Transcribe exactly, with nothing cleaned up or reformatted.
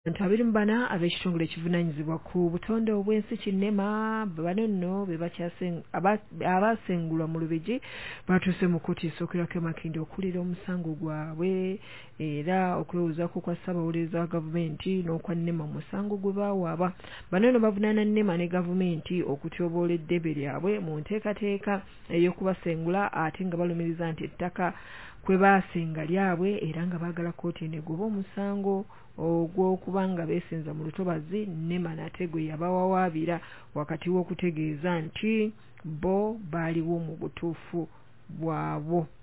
Ntabiri mbana ab'ekitongole ekivunanyizibwa ku butonde obw'ensi Kinema bano nno be bakyasengula abasengulwa mu Lubigi batuuse mu kkooti esookera Makindye okulira omusango gwabwe era okwewozaako kwa Ssaabawolereza wa gavumenti n'okwa Nema mu musango gwe baawaaba. Bano nno bavunaana Nema ne gavumenti okutyoboola eddebe lyabwe mu nteekateeka ey'okubasengula ate nga balumiriza nti ettaka kwe baasenga lyabwe era nga baagala kkooti eno egobe omusango ogw'okuba nga beesenza mu lutobazi. Nema nate gwe yabawawaabira wakati w'okutegeeza nti bo baaliwo mu butuufu bwabwo.